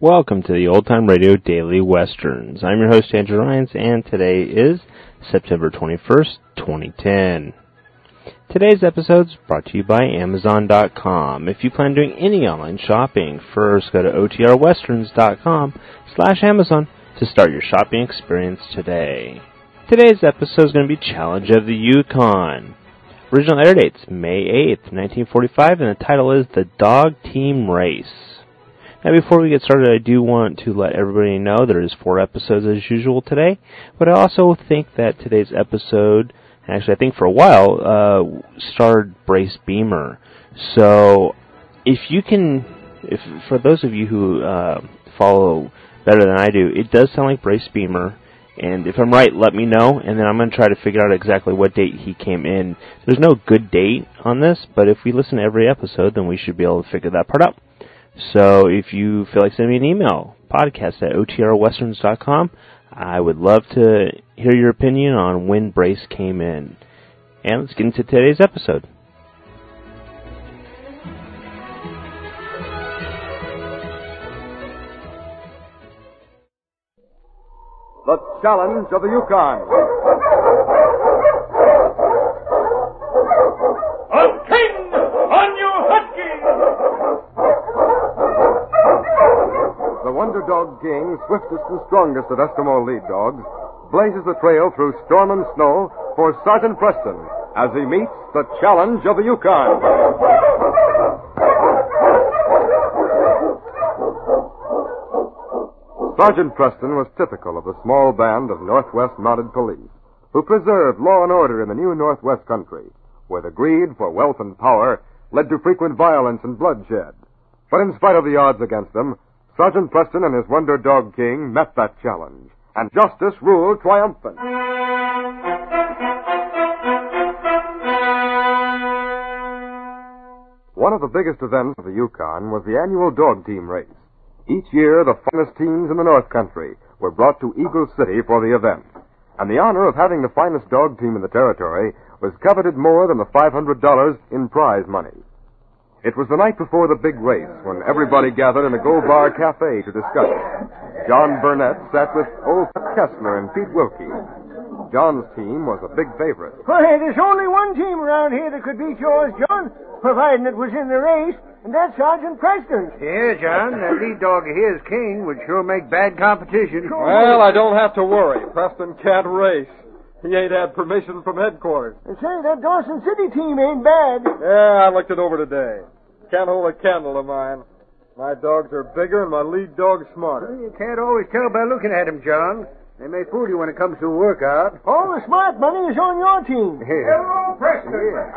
Welcome to the Old Time Radio Daily Westerns. I'm your host, Andrew Rhynes, and today is September 21st, 2010. Today's episode is brought to you by Amazon.com. If you plan doing any online shopping, first go to otrwesterns.com/Amazon to start your shopping experience today. Today's episode is going to be Challenge of the Yukon. Original air date's May 8th, 1945, and the title is The Dog Team Race. Now, before we get started, I do want to let everybody know there is 4 episodes as usual today, but I also think that today's episode, actually I think for a while, starred Brace Beemer. So, for those of you who follow better than I do, it does sound like Brace Beemer, and if I'm right, let me know, and then I'm going to try to figure out exactly what date he came in. There's no good date on this, but if we listen to every episode, then we should be able to figure that part out. So if you feel like sending me an email, podcast@otrwesterns.com, I would love to hear your opinion on when Brace came in. And let's get into today's episode. The Challenge of the Yukon. On King! On you, Husky! The Wonder Dog King, swiftest and strongest of Eskimo lead dogs, blazes the trail through storm and snow for Sergeant Preston as he meets the Challenge of the Yukon. Sergeant Preston was typical of the small band of Northwest Mounted Police who preserved law and order in the new Northwest country, where the greed for wealth and power led to frequent violence and bloodshed. But in spite of the odds against them, Sergeant Preston and his Wonder Dog King met that challenge, and justice ruled triumphant. One of the biggest events of the Yukon was the annual dog team race. Each year, the finest teams in the North Country were brought to Eagle City for the event, and the honor of having the finest dog team in the territory was coveted more than the $500 in prize money. It was the night before the big race when everybody gathered in the Gold Bar Cafe to discuss it. John Burnett sat with old Kessler and Pete Wilkie. John's team was a big favorite. Why, there's only one team around here that could beat yours, John, providing it was in the race, and that's Sergeant Preston's. Yeah, John, that lead dog of his, King, would sure make bad competition. Well, I don't have to worry. Preston can't race. He ain't had permission from headquarters. And say, that Dawson City team ain't bad. Yeah, I looked it over today. Can't hold a candle to mine. My dogs are bigger and my lead dog's smarter. Well, you can't always tell by looking at him, John. They may fool you when it comes to a workout. All the smart money is on your team. Hello, Preston.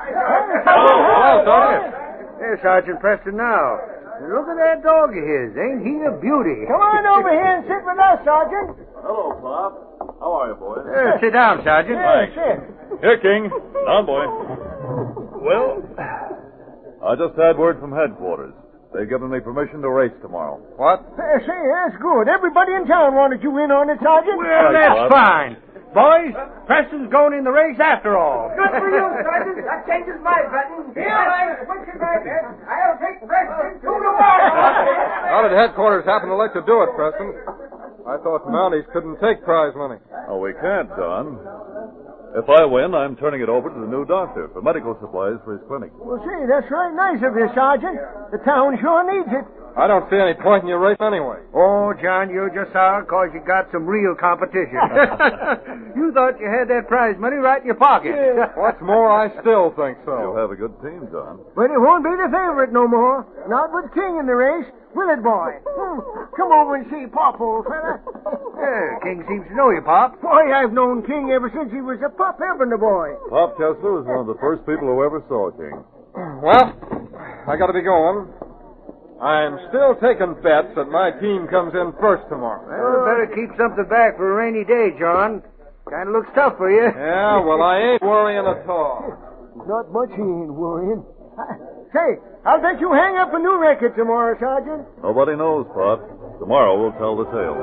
Hello, Sergeant. There's Sergeant Preston now. And look at that dog of his. Ain't he a beauty? Come on over here and sit with us, Sergeant. Hello, Pop. How are you, boys? Sit down, Sergeant. Yes, sit. Here, King. Down, boy. Well, I just had word from headquarters. They've given me permission to race tomorrow. What? Say, that's good. Everybody in town wanted you in on it, Sergeant. Well, that's fine. Boys, Preston's going in the race after all. Good for you, Sergeant. That changes my button. Here, what you got? I'll take Preston to the water. How did headquarters happen to like to do it, Preston? I thought Mounties couldn't take prize money. Oh, we can't, John. If I win, I'm turning it over to the new doctor for medical supplies for his clinic. Well, see, that's right nice of you, Sergeant. The town sure needs it. I don't see any point in your race anyway. Oh, John, you're just sour because you got some real competition. You thought you had that prize money right in your pocket. What's more, I still think You'll so. have a good team, John. But it won't be the favorite no more. Not with King in the race, will it, boy? Come over and see Pop, old fella. Yeah, King seems to know you, Pop. Boy, I've known King ever since he was a pup having the boy. Pop Kessler was one of the first people who ever saw King. Well, I gotta be going. I'm still taking bets that my team comes in first tomorrow. Well, better keep something back for a rainy day, John. Kind of looks tough for you. Yeah, well, I ain't worrying at all. Not much he ain't worrying. Say, I'll bet you hang up a new record tomorrow, Sergeant. Nobody knows, Pop. Tomorrow we'll tell the tale.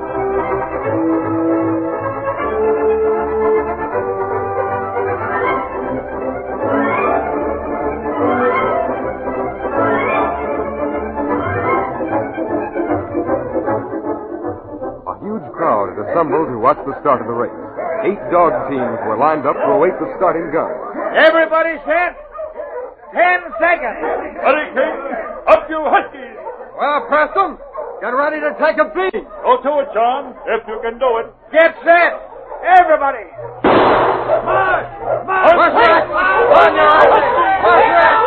huge crowd had assembled to watch the start of the race. 8 dog teams were lined up to await the starting gun. Everybody set. 10 seconds. Ready, King. Up you Huskies. Well, Preston, get ready to take a beat. Go to it, John, if you can do it. Get set. Everybody. March. Push it! On your Huskies! Push it!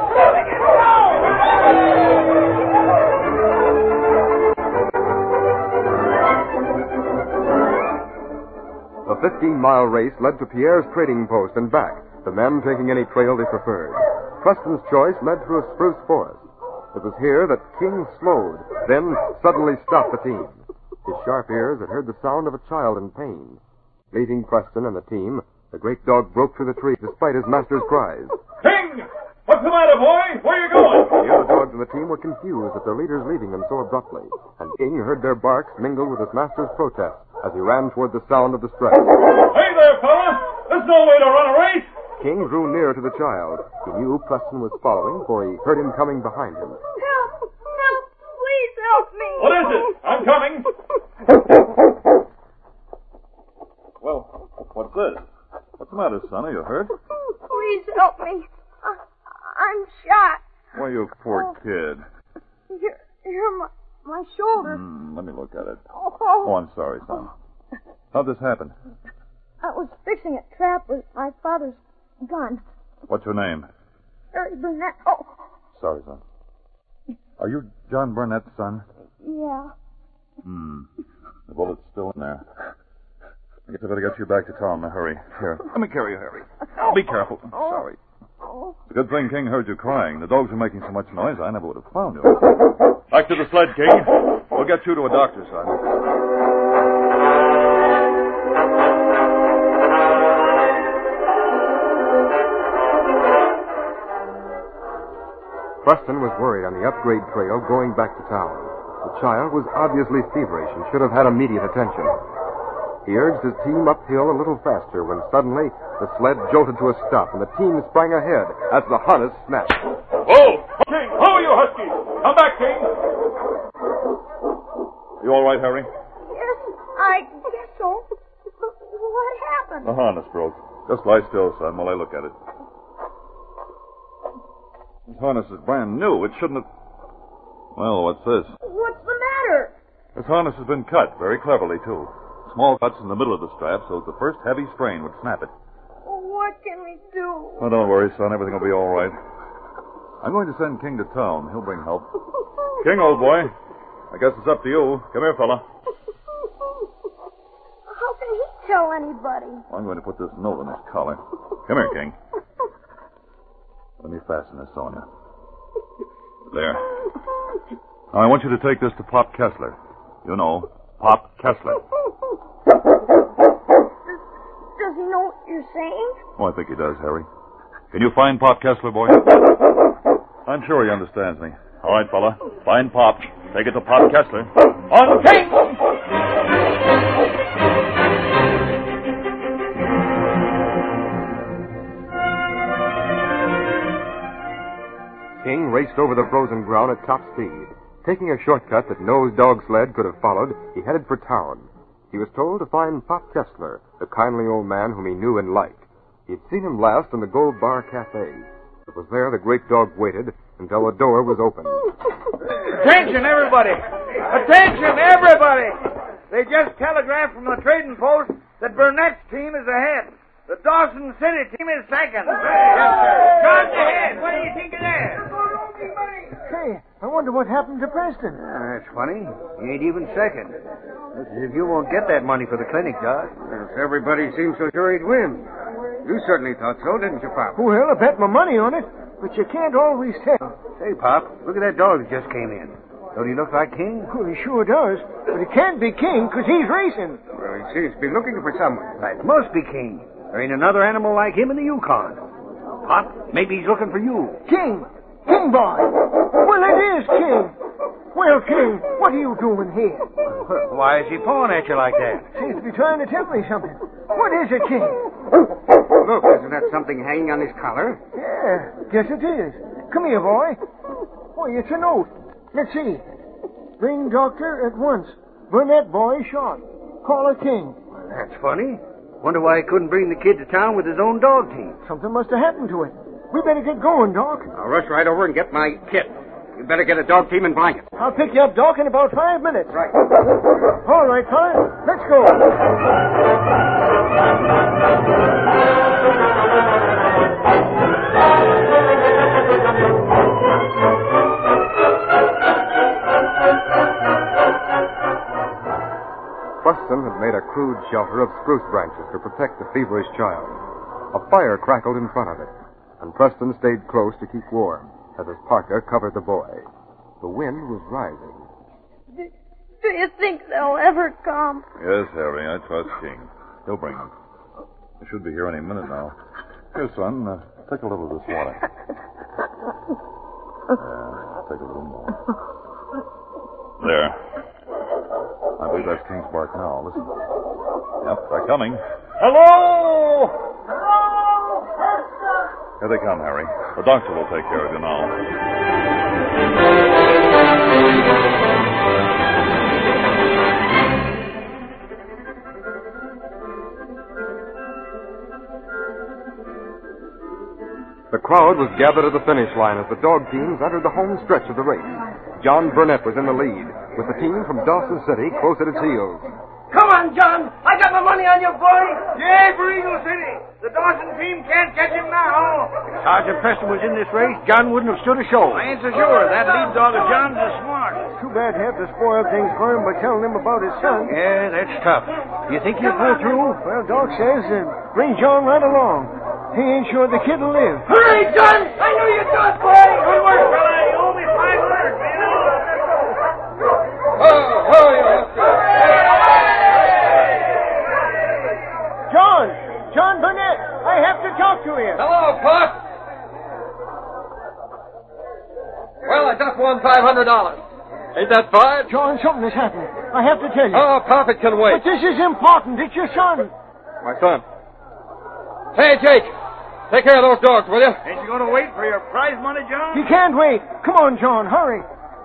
The 15-mile race led to Pierre's trading post and back, the men taking any trail they preferred. Preston's choice led through a spruce forest. It was here that King slowed, then suddenly stopped the team. His sharp ears had heard the sound of a child in pain. Leaving Preston and the team, the great dog broke through the tree despite his master's cries. King! What's the matter, boy? Where are you going? The other dogs in the team were confused at their leaders leaving them so abruptly, and King heard their barks mingled with his master's protest as he ran toward the sound of distress. Hey there, fella! There's no way to run a race! King drew near to the child. He knew Preston was following, for he heard him coming behind him. Help! Help! Please help me! What is it? I'm coming. Well, what's this? What's the matter, son? Are you hurt? Please help me. I'm shot. Why, you poor kid. Here, my shoulder. Let me look at it. Oh, Oh, I'm sorry, son. How'd this happen? I was fixing a trap with my father's gun. What's your name? Harry Burnett. Oh, Sorry, son. Are you John Burnett's son? yeah. The bullet's still in there. I guess I better get you back to town in a hurry. Here, let me carry you, Harry. Be careful. I'm sorry. Oh. It's a good thing King heard you crying. The dogs were making so much noise, I never would have found you. Back to the sled, King. We'll get you to a doctor, son. Preston was worried on the upgrade trail going back to town. The child was obviously feverish and should have had immediate attention. He urged his team uphill a little faster when suddenly the sled jolted to a stop and the team sprang ahead as the harness snapped. Whoa! King! Ho, you Huskies! Come back, King! You all right, Harry? Yes, I guess so. What happened? The harness broke. Just lie still, son, while I look at it. This harness is brand new. It shouldn't have... Well, what's this? What's the matter? This harness has been cut, very cleverly, too. Small cuts in the middle of the strap so that the first heavy strain would snap it. What can we do? Oh, don't worry, son. Everything will be all right. I'm going to send King to town. He'll bring help. King, old boy, I guess it's up to you. Come here, fella. How can he tell anybody? I'm going to put this note on his collar. Come here, King. Let me fasten this on you. There. Now, I want you to take this to Pop Kessler. You know, Pop Kessler. Does he know what you're saying? Oh, I think he does, Harry. Can you find Pop Kessler, boy? I'm sure he understands me. All right, fella. Find Pop. Take it to Pop Kessler. On King! King raced over the frozen ground at top speed. Taking a shortcut that no dog sled could have followed, he headed for town. He was told to find Pop Kessler, the kindly old man whom he knew and liked. He'd seen him last in the Gold Bar Cafe. It was there the great dog waited until the door was opened. Attention, everybody! Attention, everybody! They just telegraphed from the trading post that Burnett's team is ahead. The Dawson City team is second. Yes, sir. John's ahead. What do you think of that? Hey, I wonder what happened to Preston. That's funny. He ain't even second. That's as if you won't get that money for the clinic, Doc. Everybody seems so sure he'd win. You certainly thought so, didn't you, Pop? Well, I bet my money on it, but you can't always tell. Say, Pop, look at that dog that just came in. Don't he look like King? Well, he sure does, but he can't be King because he's racing. Well, he seems to be looking for someone. That must be King. There ain't another animal like him in the Yukon. Pop, maybe he's looking for you. King! King boy! Well, it is King! Well, King, what are you doing here? Why is he pawing at you like that? Seems to be trying to tell me something. What is it, King? Look, isn't that something hanging on his collar? Yeah, guess it is. Come here, boy. Why, it's a note. Let's see. Bring doctor at once. Burnett boy shot. Call her King. That's funny. Wonder why he couldn't bring the kid to town with his own dog team. Something must have happened to it. We better get going, Doc. I'll rush right over and get my kit. You better get a dog team and blankets. I'll pick you up, Doc, in about 5 minutes. Right. All right, fellas. Let's go. Preston had made a crude shelter of spruce branches to protect the feverish child. A fire crackled in front of it, and Preston stayed close to keep warm as his parka covered the boy. The wind was rising. Do you think they'll ever come? Yes, Harry, I trust King. He'll bring them. They should be here any minute now. Here, son, take a little of this water. Take a little more. There. I believe that's King's bark now. Listen. Yep, they're coming. Hello! Here they come, Harry. The doctor will take care of you now. The crowd was gathered at the finish line as the dog teams entered the home stretch of the race. John Burnett was in the lead, with the team from Dawson City close at its heels. Come on, John. I got my money on you, boy. Yay for Eagle City. The Dawson team can't catch him now. If Sergeant Preston was in this race, John wouldn't have stood a show. I ain't so sure. That lead dog of John's is smart. Too bad to have to spoil things for him by telling him about his son. Yeah, that's tough. You think he'll pull through? Well, Doc says bring John right along. He ain't sure the kid will live. Hurry, John! I know you do it, boy! Good work, fella. You owe me 500, man. John Burnett, I have to talk to you. Hello, Pop. Well, I just won $500. Ain't that fine? John, something has happened. I have to tell you. Oh, Pop, it can wait. But this is important. It's your son. My son. Hey, Jake. Take care of those dogs, will you? Ain't you going to wait for your prize money, John? He can't wait. Come on, John, hurry.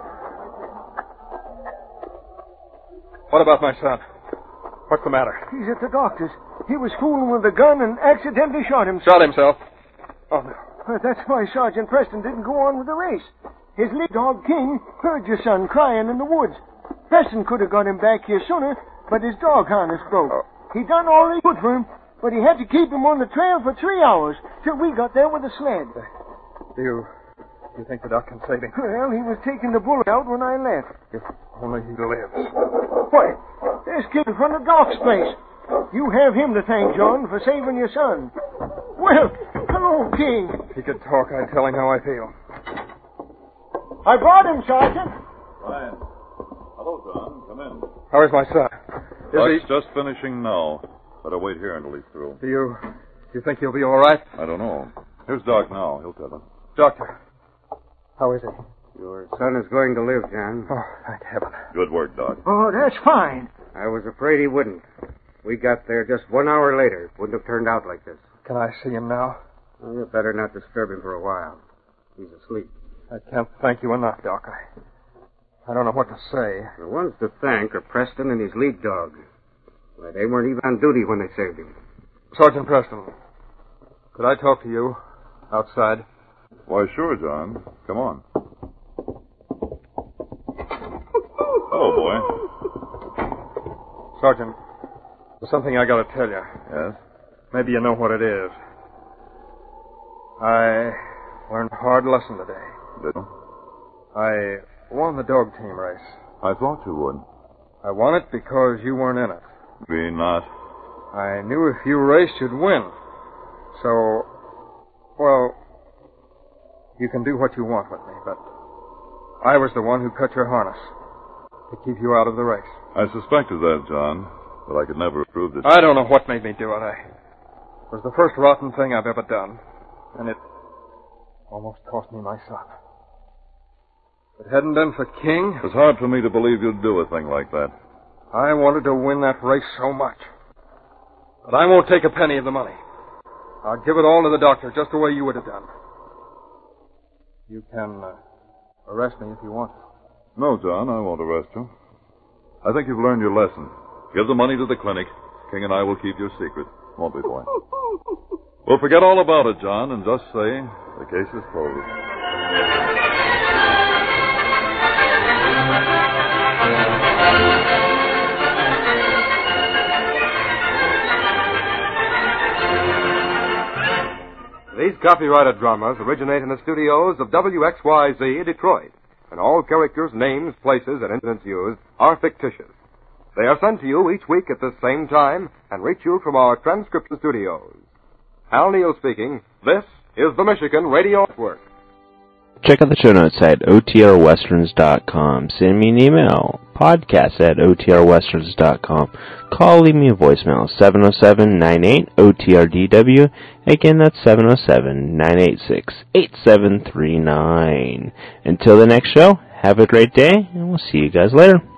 What about my son? What's the matter? He's at the doctor's. He was fooling with a gun and accidentally shot himself. Shot himself? Oh, no. That's why Sergeant Preston didn't go on with the race. His lead dog, King, heard your son crying in the woods. Preston could have got him back here sooner, but his dog harness broke. Oh. He done all he could for him, but he had to keep him on the trail for 3 hours till we got there with a sled. Do you think the doc can save him? Well, he was taking the bullet out when I left. If only he lives. Why, there's Kid in front of Doc's place. You have him to thank, John, for saving your son. Well, hello, King. If he could talk, I'd tell him how I feel. I brought him, Sergeant. Fine. Hello, John. Come in. How is my son? Doc's just finishing now. Better wait here until he's through. Do you think he'll be all right? I don't know. Here's Doc now. He'll tell him. Doctor, how is he? Your son is going to live, John. Oh, thank heaven. Good work, Doc. Oh, that's fine. I was afraid he wouldn't. We got there just 1 hour later. Wouldn't have turned out like this. Can I see him now? Well, you better not disturb him for a while. He's asleep. I can't thank you enough, Doc. I don't know what to say. The ones to thank are Preston and his lead dog. Well, they weren't even on duty when they saved him. Sergeant Preston, could I talk to you outside? Why, sure, John. Come on. Hello, boy. Sergeant, there's something I got to tell you. Yes? Maybe you know what it is. I learned a hard lesson today. Did you? I won the dog team race. I thought you would. I won it because you weren't in it. Be not. I knew if you raced, you'd win. So, well, you can do what you want with me, but I was the one who cut your harness to keep you out of the race. I suspected that, John, but I could never have proved it. I don't know what made me do it. It was the first rotten thing I've ever done, and it almost cost me my son. If it hadn't been for King... It was hard for me to believe you'd do a thing like that. I wanted to win that race so much. But I won't take a penny of the money. I'll give it all to the doctor, just the way you would have done. You can arrest me if you want. No, John, I won't arrest you. I think you've learned your lesson. Give the money to the clinic. King and I will keep your secret. Won't we, boy? We'll forget all about it, John, and just say the case is closed. These copyrighted dramas originate in the studios of WXYZ Detroit, and all characters, names, places, and incidents used are fictitious. They are sent to you each week at the same time and reach you from our transcription studios. Hal Neal speaking. This is the Michigan Radio Network. Check out the show notes at otrwesterns.com. Send me an email, podcast@otrwesterns.com. Call, leave me a voicemail, 707-98-OTRDW. Again, that's 707-986-8739. Until the next show, have a great day, and we'll see you guys later.